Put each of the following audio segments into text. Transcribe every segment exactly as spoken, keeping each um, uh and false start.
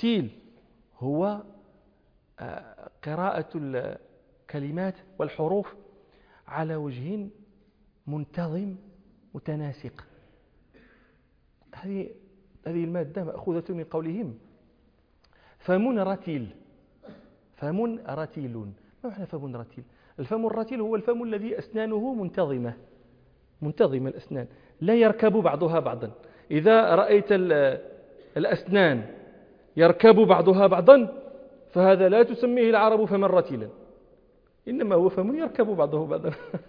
الترتيل هو قراءة الكلمات والحروف على وجه منتظم متناسق. هذه هذه المادة مأخوذة من قولهم فم رتيل. فم رتيل. ما معنى فم رتيل؟ الفم الرتيل هو الفم الذي أسنانه منتظمة منتظمة الأسنان لا يركب بعضها بعضا. إذا رأيت الأسنان يركب بعضها بعضا فهذا لا تسميه العرب فما رتيلا، إنما هو فم يركب بعضه بعضا.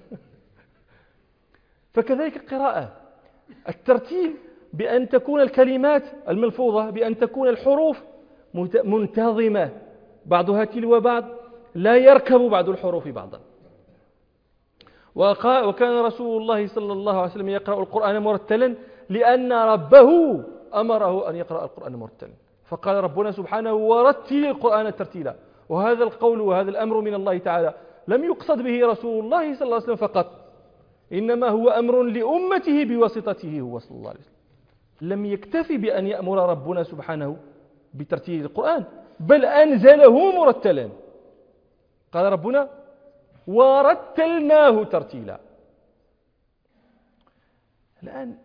فكذلك القراءة، الترتيل بأن تكون الكلمات الملفوظة بأن تكون الحروف منتظمة بعضها تلو بعض لا يركب بعض الحروف بعضا. وكان رسول الله صلى الله عليه وسلم يقرأ القرآن مرتلا لأن ربه أمره أن يقرأ القرآن مرتلا، فقال ربنا سبحانه ورتل القرآن ترتيلا. وهذا القول وهذا الأمر من الله تعالى لم يقصد به رسول الله صلى الله عليه وسلم فقط، إنما هو أمر لأمته بواسطته هو صلى الله عليه وسلم. لم يكتفي بأن يأمر ربنا سبحانه بترتيل القرآن، بل أنزله مرتلا. قال ربنا ورتلناه ترتيلا. الآن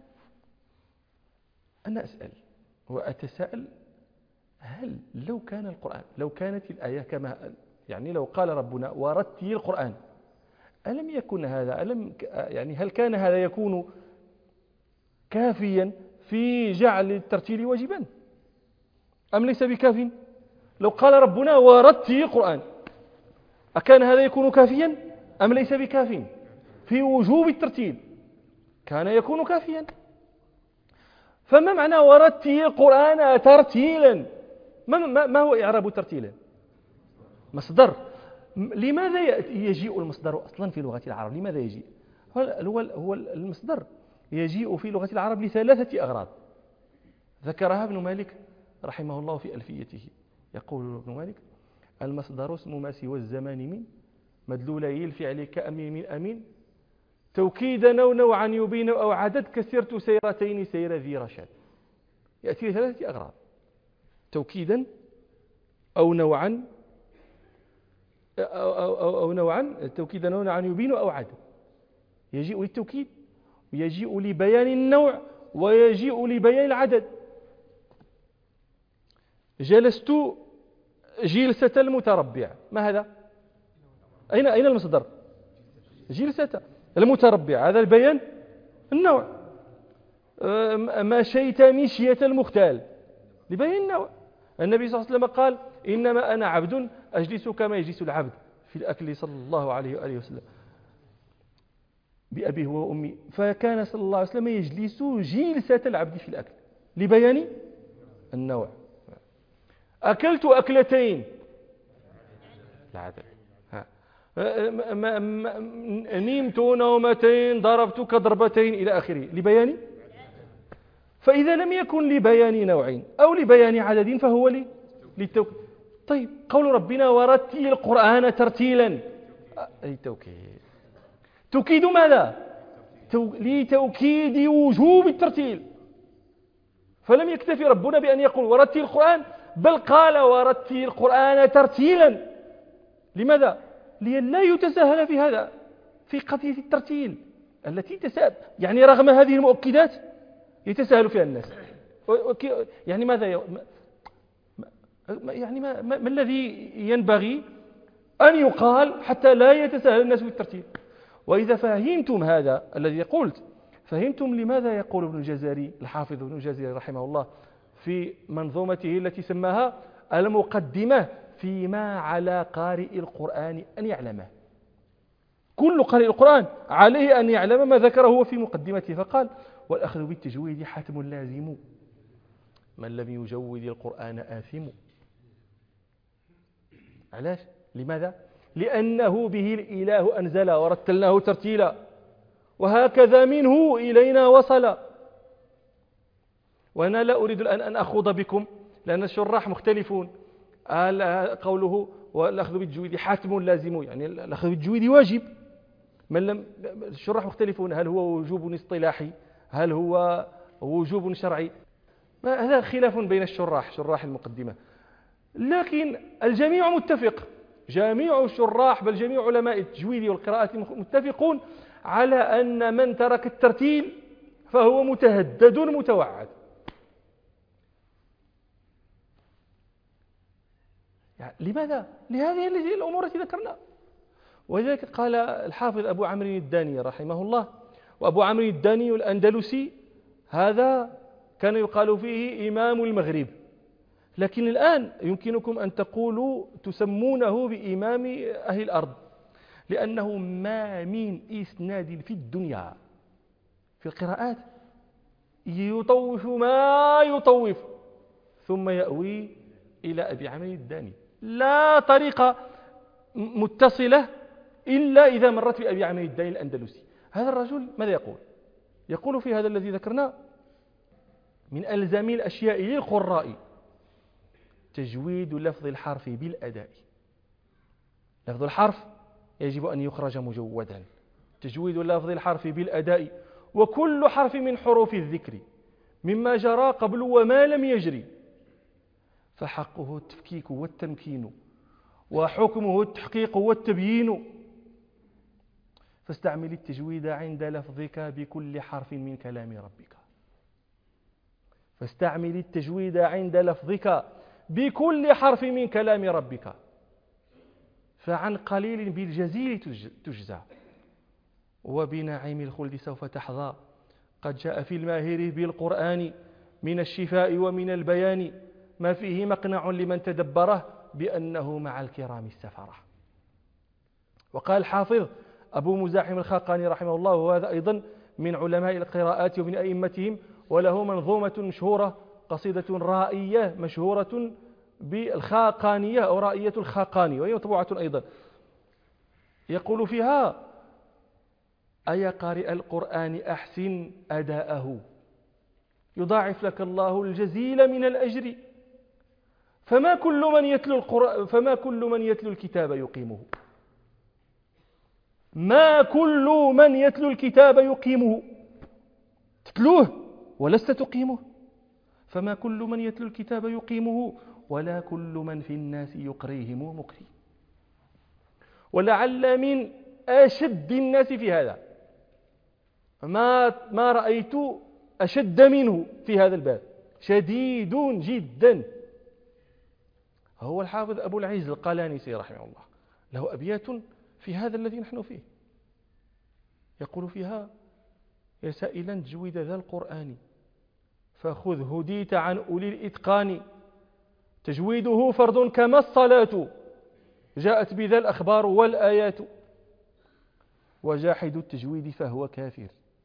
أنا أسأل وأتساءل، هل لو كان القرآن لو كانت الآية كما يعني لو قال ربنا ورتل القرآن، ألم يكن هذا ألم يعني هل كان هذا يكون كافيا في جعل الترتيل واجبا أم ليس بكاف؟ لو قال ربنا ورتل القرآن أكان هذا يكون كافيا أم ليس بكاف في وجوب الترتيل؟ كان يكون كافيا. فما معنى ورتل القرآن ترتيلا؟ ما, ما هو إعراب ترتيلا؟ مصدر. لماذا يجيء المصدر أصلا في لغة العرب؟ لماذا يجيء؟ هو هو المصدر يجيء في لغة العرب لثلاثة أغراض ذكرها ابن مالك رحمه الله في ألفيته. يقول ابن مالك: المصدر اسم ما سوى الزمان من مدلولي الفعل كأمين من أمين توكيدا أو نوعا يبين أو عدد كسرت سيرتين سير ذي رشاد. يأتي لثلاثة أغراض: توكيدا أو نوعا أو, أو, أو, أو نوعا توكيدا أو نوعا يبين أو عدد. يجيء للتوكيد ويجيء لبيان النوع ويجيء لبيان العدد. جلست جلسة المتربع، ما هذا؟ أين أين المصدر؟ جلسة المتربع، هذا البيان النوع. مشيت مشية المختال لبيان النوع. النبي صلى الله عليه وسلم قال: إنما أنا عبد أجلس كما يجلس العبد في الأكل صلى الله عليه وآله وسلم بأبيه وأمي. فكان صلى الله عليه وسلم يجلس جلسة العبد في الأكل لبيان النوع. أكلت أكلتين العدد. نمت نومتين ضربتك ضربتين إلى آخره لبيان. فإذا لم يكن لبيان نوع أو لبيان عدد فهو للتوكيد. طيب قول ربنا ورتل القرآن ترتيلا أي توكيد. توكيد ماذا؟ تو... لتوكيد وجوب الترتيل. فلم يكتفي ربنا بأن يقول ورتل القرآن، بل قال ورتل القرآن ترتيلا. لماذا؟ لئلا يتساهل في هذا في قضية الترتيل التي تساهل، يعني رغم هذه المؤكدات يتساهل فيها الناس. يعني ماذا ي... يعني ما... ما... ما الذي ينبغي أن يقال حتى لا يتساهل الناس بالترتيل؟ وإذا فهمتم هذا الذي قلت، فهمتم لماذا يقول ابن الجزري الحافظ ابن الجزري رحمه الله في منظومته التي سماها المقدمة فيما على قارئ القرآن أن يعلمه. كل قارئ القرآن عليه أن يعلم ما ذكره هو في مقدمته، فقال: والأخذ بالتجويد حتم لازم من لم يجود القرآن آثم. علاش؟ لماذا؟ لأنه به الإله أنزل ورتلناه ترتيلا، وهكذا منه إلينا وصل. وأنا لا أريد الآن أن أخوض بكم لأن الشراح مختلفون. قوله والأخذ بالتجويد حتم لازم، يعني الأخذ بالتجويد واجب. من لم الشراح مختلفون، هل هو وجوب اصطلاحي؟ هل هو وجوب شرعي؟ هذا خلاف بين الشراح شراح المقدمة. لكن الجميع متفق، جميع الشراح بل جميع علماء التجويد والقراءة متفقون على أن من ترك الترتيل فهو متهدد متوعد. يعني لماذا؟ لهذه الأمور التي ذكرنا. ولذلك قال الحافظ أبو عمرو الداني رحمه الله، وأبو عمرو الداني الأندلسي هذا كان يقال فيه إمام المغرب، لكن الآن يمكنكم أن تقولوا تسمونه بإمام أهل الأرض، لأنه ما من إسناد في الدنيا في القراءات يطوف ما يطوف ثم يأوي إلى أبي عمرو الداني، لا طريقة متصلة إلا إذا مرت بأبي عمرو الداني الأندلسي. هذا الرجل ماذا يقول؟ يقول في هذا الذي ذكرنا: من ألزم الأشياء للقراء تجويد لفظ الحرف بالأداء. لفظ الحرف يجب أن يخرج مجودا، تجويد لفظ الحرف بالأداء، وكل حرف من حروف الذكر مما جرى قبل وما لم يجري فحقه التفكيك والتمكين، وحكمه التحقيق والتبيين. فاستعمل التجويد عند لفظك بكل حرف من كلام ربك. فاستعمل التجويد عند لفظك بكل حرف من كلام ربك، فعن قليل بالجزيل تجزى، وبنعيم الخلد سوف تحظى. قد جاء في الماهر بالقرآن من الشفاء ومن البيان ما فيه مقنع لمن تدبره بأنه مع الكرام السفرة. وقال الحافظ أبو مزاحم الخاقاني رحمه الله، وهذا أيضا من علماء القراءات ومن أئمتهم، وله منظومة مشهورة، قصيدة رائية مشهورة بالخاقانية أو رائية الخاقاني، وهي مطبوعة أيضا، يقول فيها: أيا قارئ القرآن أحسن أداءه يضاعف لك الله الجزيل من الأجر، فما كل من يتلو القرآن فما كل من يتلو الكتاب يقيمه. ما كل من يتلو الكتاب يقيمه، تتلوه ولست تقيمه. فما كل من يتلو الكتاب يقيمه، ولا كل من في الناس يقريهم مقري. ولعل من أشد الناس في هذا، ما ما رأيت أشد منه في هذا الباب، شديد جدا، هو الحافظ أبو العز القلانسي رحمه الله. له أبيات في هذا الذي نحن فيه، يقول فيها: يا سائلا تجويد ذا القرآن فخذ هديت عن أولي الإتقان، تجويده فرض كما الصلاة جاءت بذا الأخبار والآيات، وجاحد التجويد فهو كافر.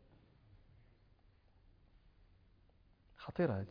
خطيرة هذه،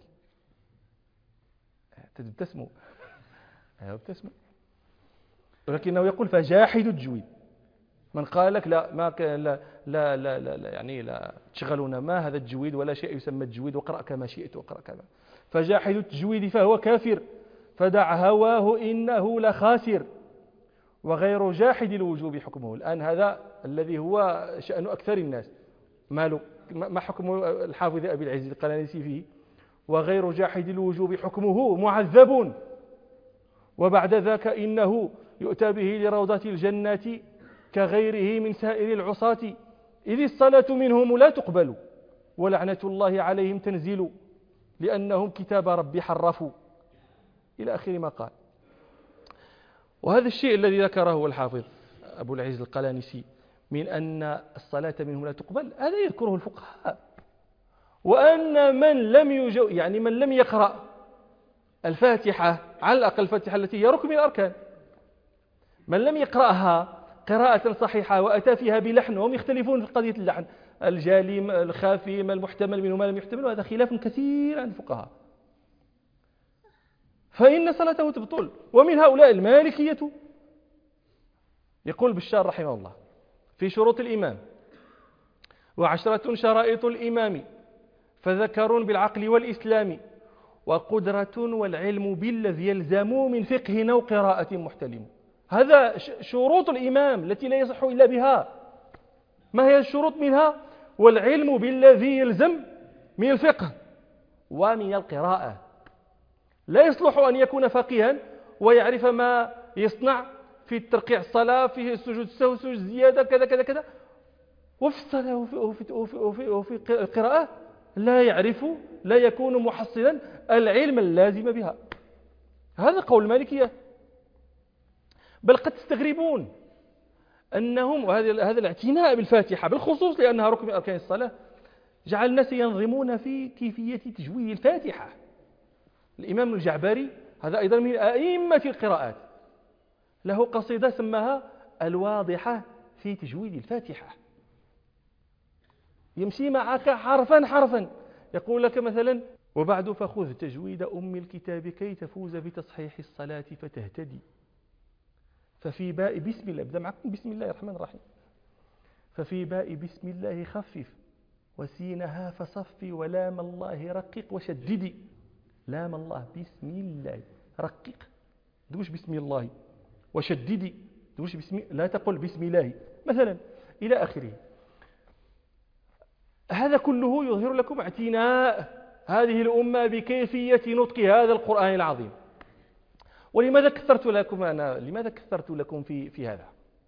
تبتسموا تبتسموا، ولكنه يقول فجاحد التجويد. من قال لك لا ما لا لا لا, لا, لا يعني لا تشغلون ما هذا التجويد ولا شيء يسمى التجويد، وقرأ كما شئت وقرأ كما. فجاحد التجويد فهو كافر، فدع هواه إنه لخاسر، وغير جاحد الوجوب حكمه. الآن هذا الذي هو شأن أكثر الناس، ماله ما حكم الحافظ أبي العز القلانسي فيه؟ وغير جاحد الوجوب حكمه معذب، وبعد ذاك إنه يؤتى به لروضة الجنات كغيره من سائر العصاة، إذ الصلاة منهم لا تقبل ولعنة الله عليهم تنزل، لأنهم كتاب ربي حرفوا، إلى آخر ما قال. وهذا الشيء الذي ذكره الحافظ أبو العز القلانسي من أن الصلاة منهم لا تقبل، هذا يذكره الفقهاء، وأن من لم يجو يعني من لم يقرأ الفاتحة، على الأقل الفاتحة التي هي ركن من الأركان، من لم يقرأها قراءة صحيحة وأتى فيها بلحن، وهم يختلفون في قضية اللحن، الجالي الخافي ما المحتمل منه ما لم يحتمل، وهذا خلاف كثير عند الفقهاء، فإن صلاته تبطل. ومن هؤلاء المالكية، يقول بشار رحمه الله في شروط الإمام: وعشرة شرائط الإمام، فذكر بالعقل والإسلام، وقدرة والعلم بالذي يلزم من فقه أو قراءة محتلم. هذا شروط الإمام التي لا يصح إلا بها. ما هي الشروط منها؟ والعلم بالذي يلزم من الفقه ومن القراءة. لا يصلح أن يكون فقيها ويعرف ما يصنع في ترقيع الصلاة، في السجود السهو، سجود الزيادة، كذا كذا كذا. وفي الصلاة وفي, وفي, وفي, وفي, وفي القراءة لا يعرف، لا يكون محصلا العلم اللازم بها. هذا قول المالكية. بل قد تستغربون أنهم، وهذا هذا الاعتناء بالفاتحة بالخصوص لأنها ركن من أركان الصلاة، جعل الناس ينظمون في كيفية تجويد الفاتحة. الإمام الجعبري هذا أيضا من أئمة القراءات، له قصيدة سماها الواضحة في تجويد الفاتحة، يمشي معك حرفا حرفا. يقول لك مثلا: وبعد فخذ تجويد أم الكتاب كي تفوز بتصحيح الصلاة فتهتدي، ففي باء بسم الله، بدأ معكم بسم الله الرحمن الرحيم، ففي باء بسم الله خفف وسينها فصفي ولام الله رقق وشددي. لام الله بسم الله رقق، دوش بسم الله، وشددي دوش بسم، لا تقل بسم الله مثلا، إلى آخره. هذا كله يظهر لكم اعتناء هذه الأمة بكيفية نطق هذا القرآن العظيم. ولماذا كثرت لكم أنا لماذا كثرت لكم في في هذا؟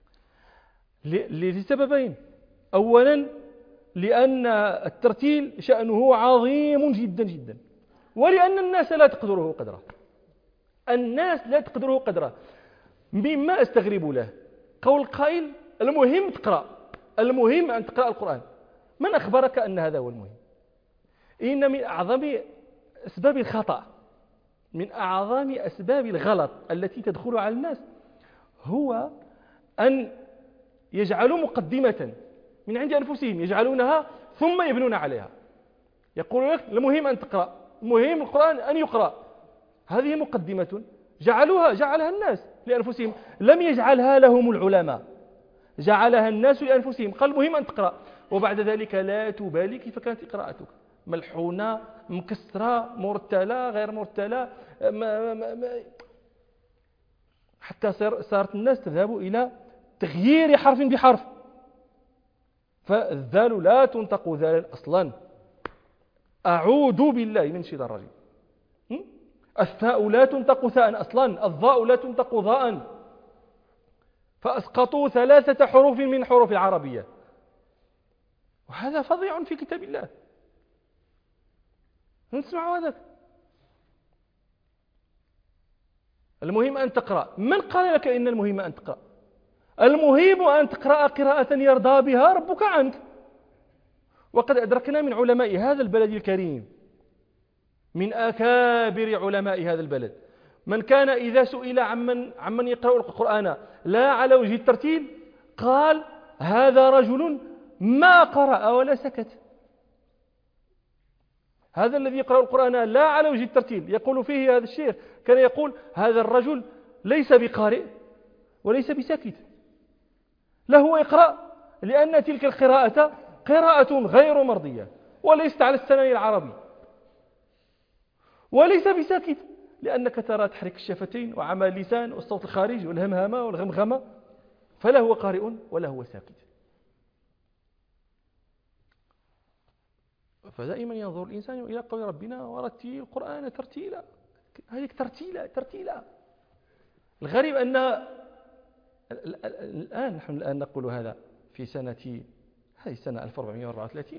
لسببين. أولا لأن الترتيل شأنه عظيم جدا جدا، ولأن الناس لا تقدره قدره. الناس لا تقدره قدره. مما أستغرب له قول قائل: المهم تقرأ، المهم أن تقرأ القرآن. من أخبرك أن هذا هو المهم؟ إن من أعظم أسباب الخطأ، من أعظم أسباب الغلط التي تدخل على الناس، هو أن يجعلوا مقدمة من عند أنفسهم يجعلونها ثم يبنون عليها. يقول لك: المهم أن تقرأ، المهم القرآن أن يقرأ. هذه مقدمة جعلوها جعلها الناس لأنفسهم، لم يجعلها لهم العلماء، جعلها الناس لأنفسهم. قال: المهم أن تقرأ، وبعد ذلك لا تبالي كيف كانت قراءتك، ملحونة، مكسرة، مرتلة، غير مرتلة، ما ما ما حتى صارت الناس تذهب إلى تغيير حرف بحرف. فالذال لا تنطق ذالا أصلا، أعوذ بالله من الشيطان الرجيم. الثاء لا تنطق ثاء أصلا، الضاء لا تنطق ضاء، فأسقطوا ثلاثة حروف من حروف العربية، وهذا فظيع في كتاب الله. نسمع هذا. المهم أن تقرأ. من قال لك إن المهم أن تقرأ؟ المهم أن تقرأ قراءة يرضى بها ربك عنك. وقد أدركنا من علماء هذا البلد الكريم، من أكابر علماء هذا البلد، من كان إذا سئل عمن عمن يقرأ القرآن لا على وجه الترتيل قال: هذا رجل ما قرأ ولا سكت. هذا الذي يقرأ القرآن لا على وجه الترتيل، يقول فيه هذا الشيخ، كان يقول: هذا الرجل ليس بقارئ وليس بساكت، لا هو يقرأ لأن تلك القراءة قراءة غير مرضية وليست على السنن العربي، وليس بساكت لأنك ترى تحرك الشفتين وعمى اللسان والصوت الخارج والهمهمة والغمغمة، فلا هو قارئ ولا هو ساكت. فدائما ينظر الإنسان إلى قول ربنا: ورتل القرآن ترتيلا. هذه ترتيلا ترتيلا. الغريب أن الآن نحن الآن نقول هذا في سنة هذه السنة ألف وأربعمائة وأربعة وثلاثين،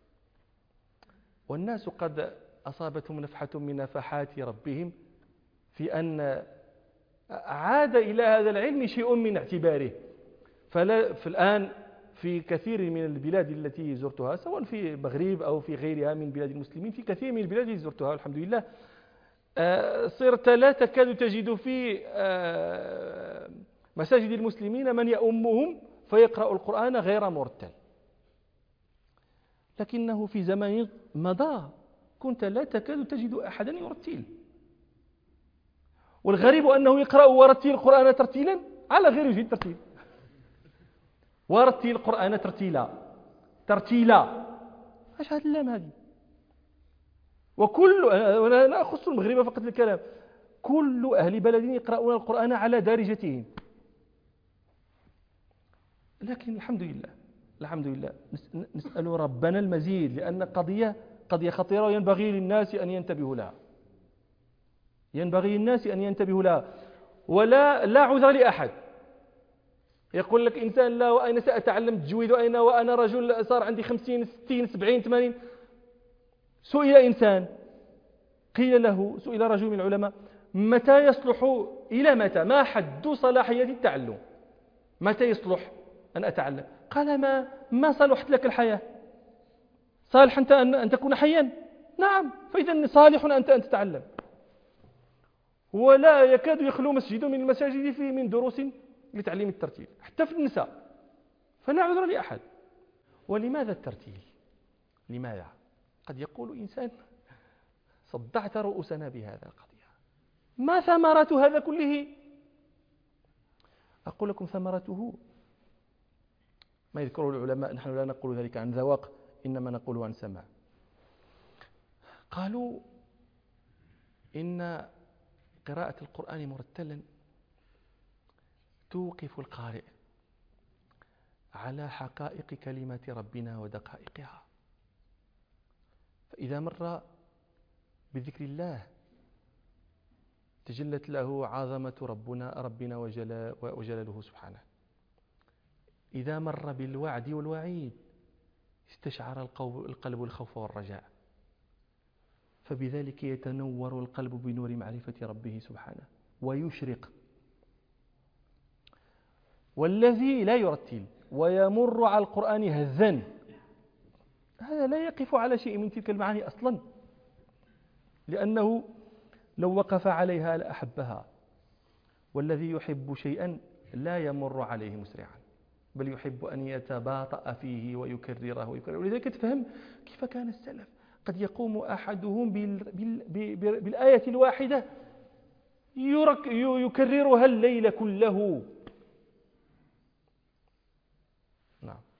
والناس قد أصابتهم نفحة من نفحات ربهم في أن عاد إلى هذا العلم شيء من اعتباره. فلا في الآن في كثير من البلاد التي زرتها، سواء في المغرب أو في غيرها من بلاد المسلمين، في كثير من البلاد التي زرتها والحمد لله، صرت لا تكاد تجد في مساجد المسلمين من يؤمهم فيقرأ القرآن غير مرتل. لكنه في زمن مضى كنت لا تكاد تجد أحدا يرتل. والغريب أنه يقرأ ورتل القرآن ترتيلا على غير وجه الترتيل. ورتل القرآن ترتيلا ترتيلا، ايش هذا اللام هذه؟ وكل، أنا لا أخص المغرب فقط الكلام، كل أهل بلد يقرؤون القرآن على دارجتهم. لكن الحمد لله الحمد لله نسأل ربنا المزيد، لأن قضية قضية خطيرة وينبغي للناس أن ينتبهوا لها، ينبغي للناس أن ينتبهوا لها. ولا لا عذر لأحد. يقول لك إنسان لا وأين سأتعلم التجويد وأين وأنا رجل صار عندي خمسين ستين سبعين ثمانين. سئل إنسان قيل له سئل رجل من العلماء متى يصلح إلى متى ما حد صلاحية التعلم، متى يصلح أن أتعلم؟ قال ما ما صلحت لك الحياة، صالح أنت أن تكون حيا؟ نعم، فإذا صالح أنت أن تتعلم. ولا يكاد يخلو مسجد من المساجد فيه من دروس لتعليم الترتيل حتى في النساء، فلا عذر لأحد. ولماذا الترتيل؟ لماذا؟ قد يقول إنسان صدعت رؤوسنا بهذا القضية، ما ثمرة هذا كله؟ أقول لكم ثمرته ما يذكره العلماء، نحن لا نقول ذلك عن ذواق إنما نقول عن سماع. قالوا إن قراءة القرآن مرتلا توقف القارئ على حقائق كلمات ربنا ودقائقها، فإذا مر بذكر الله تجلت له عظمة ربنا ربنا وجلاله سبحانه. إذا مر بالوعد والوعيد استشعر القلب الخوف والرجاء، فبذلك يتنور القلب بنور معرفة ربه سبحانه ويشرق. والذي لا يرتل ويمر على القرآن هزا هذا لا يقف على شيء من تلك المعاني أصلا، لأنه لو وقف عليها لأحبها. والذي يحب شيئا لا يمر عليه مسرعا، بل يحب أن يتباطأ فيه ويكرره ويكرره. ولذلك تفهم كيف كان السلف، قد يقوم أحدهم بالآية الواحدة يكررها الليل كله. نعم.